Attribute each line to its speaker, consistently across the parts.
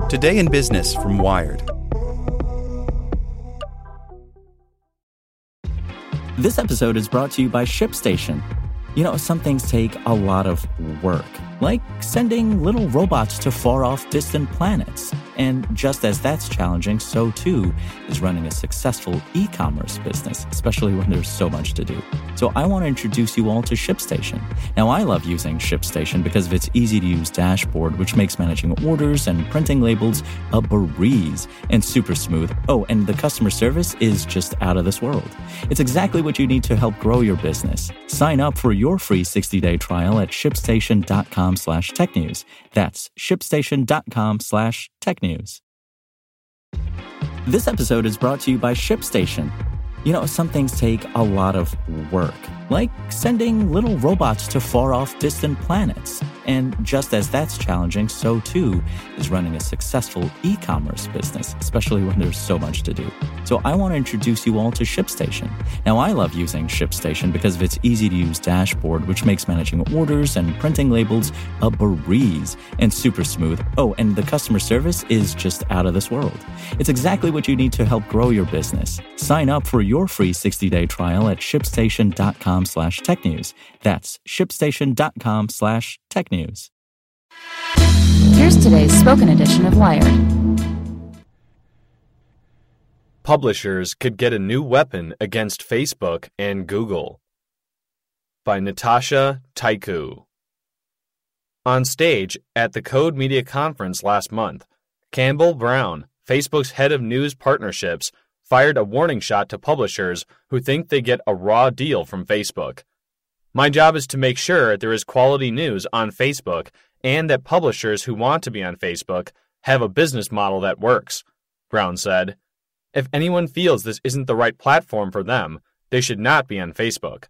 Speaker 1: Today in Business from Wired.
Speaker 2: This episode is brought to you by ShipStation. You know, some things take a lot of work, like sending little robots to far-off distant planets. And just as that's challenging, so too is running a successful e-commerce business, especially when there's so much to do. So I want to introduce you all to ShipStation. Now, I love using ShipStation because of its easy-to-use dashboard, which makes managing orders and printing labels a breeze and super smooth. Oh, and the customer service is just out of this world. It's exactly what you need to help grow your business. Sign up for your free 60-day trial at shipstation.com/technews. That's shipstation.com/technews. This episode is brought to you by ShipStation. You know, some things take a lot of work, like sending little robots to far-off distant planets. And just as that's challenging, so too is running a successful e-commerce business, especially when there's so much to do. So I want to introduce you all to ShipStation. Now, I love using ShipStation because of its easy-to-use dashboard, which makes managing orders and printing labels a breeze and super smooth. Oh, and the customer service is just out of this world. It's exactly what you need to help grow your business. Sign up for your free 60-day trial at shipstation.com/technews. That's shipstation.com/technews.
Speaker 3: Here's today's spoken edition of Wired.
Speaker 4: Publishers could get a new weapon against Facebook and Google. By Natasha Tyku. On stage at the Code Media Conference last month, Campbell Brown, Facebook's head of news partnerships, fired a warning shot to publishers who think they get a raw deal from Facebook. My job is to make sure there is quality news on Facebook and that publishers who want to be on Facebook have a business model that works, Brown said. If anyone feels this isn't the right platform for them, they should not be on Facebook.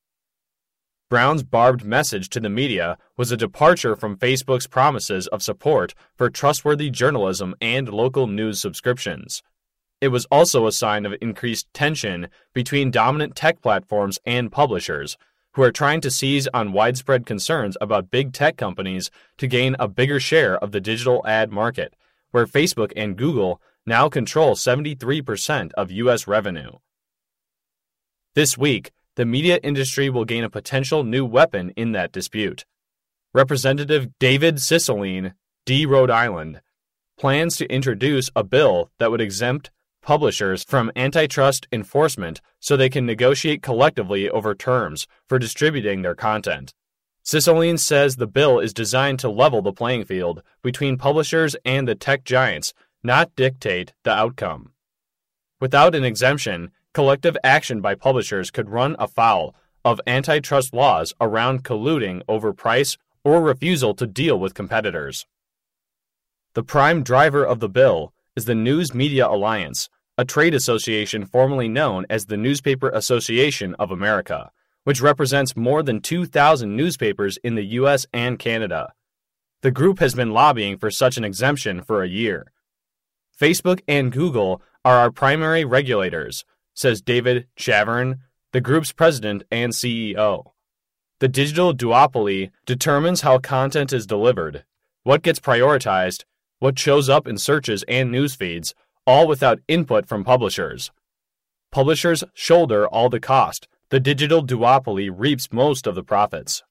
Speaker 4: Brown's barbed message to the media was a departure from Facebook's promises of support for trustworthy journalism and local news subscriptions. It was also a sign of increased tension between dominant tech platforms and publishers, who are trying to seize on widespread concerns about big tech companies to gain a bigger share of the digital ad market, where Facebook and Google now control 73% of U.S. revenue. This week, the media industry will gain a potential new weapon in that dispute. Representative David Cicilline, D. Rhode Island, plans to introduce a bill that would exempt publishers from antitrust enforcement so they can negotiate collectively over terms for distributing their content. Cicilline says the bill is designed to level the playing field between publishers and the tech giants, not dictate the outcome. Without an exemption, collective action by publishers could run afoul of antitrust laws around colluding over price or refusal to deal with competitors. The prime driver of the bill is the News Media Alliance, a trade association formerly known as the Newspaper Association of America, which represents more than 2,000 newspapers in the U.S. and Canada. The group has been lobbying for such an exemption for a year. Facebook and Google are our primary regulators, says David Chavern, the group's president and CEO. The digital duopoly determines how content is delivered, what gets prioritized, what shows up in searches and news feeds, all without input from publishers. Publishers shoulder all the cost. The digital duopoly reaps most of the profits.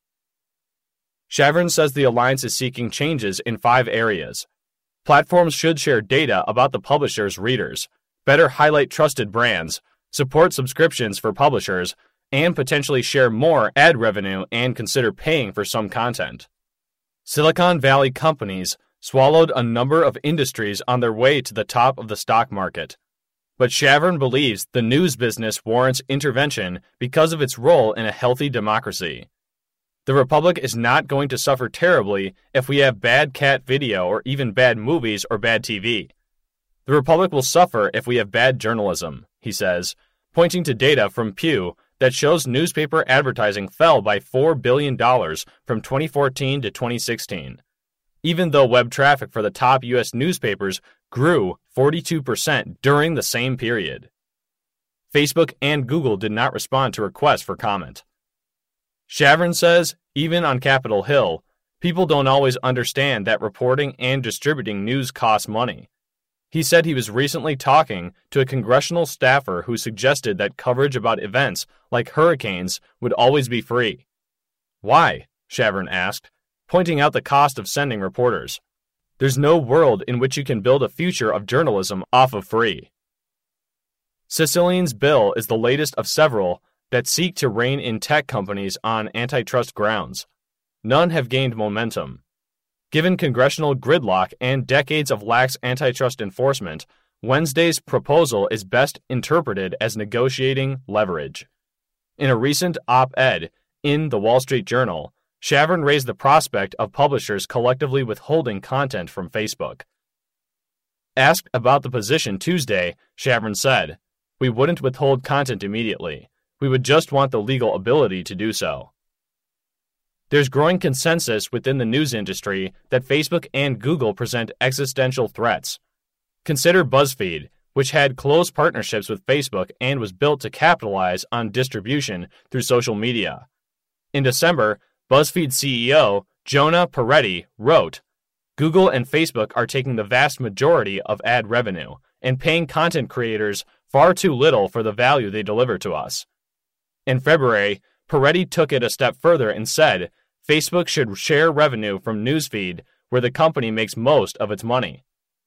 Speaker 4: Chavern says the alliance is seeking changes in 5 areas. Platforms should share data about the publisher's readers, better highlight trusted brands, support subscriptions for publishers, and potentially share more ad revenue and consider paying for some content. Silicon Valley companies swallowed a number of industries on their way to the top of the stock market. But Chavern believes the news business warrants intervention because of its role in a healthy democracy. The Republic is not going to suffer terribly if we have bad cat video or even bad movies or bad TV. The Republic will suffer if we have bad journalism, he says, pointing to data from Pew that shows newspaper advertising fell by $4 billion from 2014 to 2016. Even though web traffic for the top U.S. newspapers grew 42% during the same period. Facebook and Google did not respond to requests for comment. Chavern says, even on Capitol Hill, People don't always understand that reporting and distributing news costs money. He said he was recently talking to a congressional staffer who suggested that coverage about events like hurricanes would always be free. Why? Shavrin asked, pointing out the cost of sending reporters. There's no world in which you can build a future of journalism off of free. Ciciline's bill is the latest of several that seek to rein in tech companies on antitrust grounds. None have gained momentum. Given congressional gridlock and decades of lax antitrust enforcement, Wednesday's proposal is best interpreted as negotiating leverage. In a recent op-ed in The Wall Street Journal, Shavrin raised the prospect of publishers collectively withholding content from Facebook. Asked about the position Tuesday, Shavrin said, "We wouldn't withhold content immediately. We would just want the legal ability to do so." There's growing consensus within the news industry that Facebook and Google present existential threats. Consider BuzzFeed, which had close partnerships with Facebook and was built to capitalize on distribution through social media. In December, BuzzFeed CEO Jonah Peretti wrote, "Google and Facebook are taking the vast majority of ad revenue and paying content creators far too little for the value they deliver to us." In February, Peretti took it a step further and said, Facebook should share revenue from Newsfeed, where the company makes most of its money.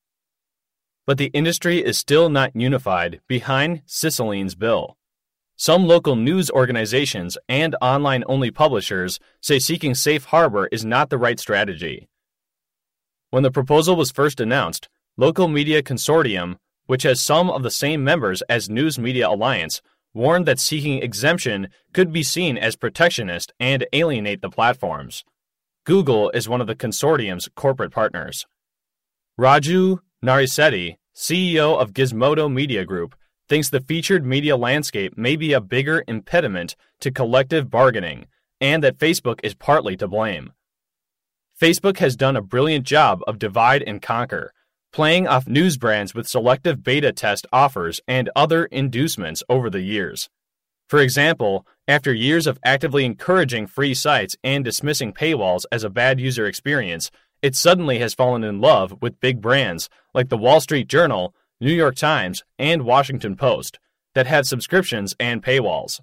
Speaker 4: But the industry is still not unified behind Ciciline's bill. Some local news organizations and online-only publishers say seeking safe harbor is not the right strategy. When the proposal was first announced, Local Media Consortium, which has some of the same members as News Media Alliance, warned that seeking exemption could be seen as protectionist and alienate the platforms. Google is one of the consortium's corporate partners. Raju Narisetti, CEO of Gizmodo Media Group, thinks the featured media landscape may be a bigger impediment to collective bargaining, and that Facebook is partly to blame. Facebook has done a brilliant job of divide and conquer, playing off news brands with selective beta test offers and other inducements over the years. For example, after years of actively encouraging free sites and dismissing paywalls as a bad user experience, it suddenly has fallen in love with big brands like The Wall Street Journal, New York Times, and Washington Post that have subscriptions and paywalls.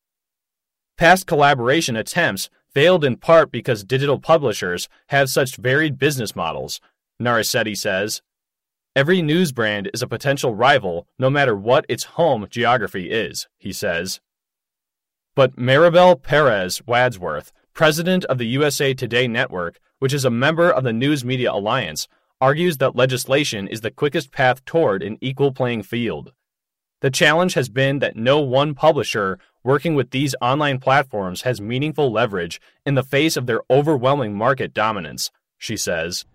Speaker 4: Past collaboration attempts failed in part because digital publishers have such varied business models, Narisetti says. Every news brand is a potential rival no matter what its home geography is, he says. But Maribel Perez Wadsworth, president of the USA Today Network, which is a member of the News Media Alliance, argues that legislation is the quickest path toward an equal playing field. The challenge has been that no one publisher working with these online platforms has meaningful leverage in the face of their overwhelming market dominance, she says.